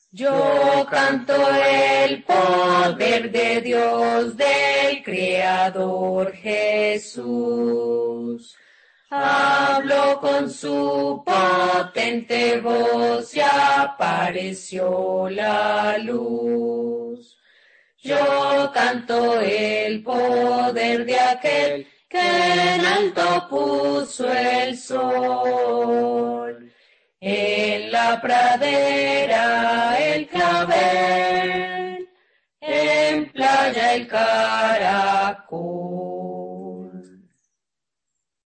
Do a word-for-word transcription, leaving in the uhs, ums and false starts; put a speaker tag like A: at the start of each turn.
A: Yo canto el poder de Dios, del Creador Jesús. Habló con su potente voz y apareció la luz. Yo canto el poder de aquel que en alto puso el sol. En la pradera el clavel, en playa el caracol.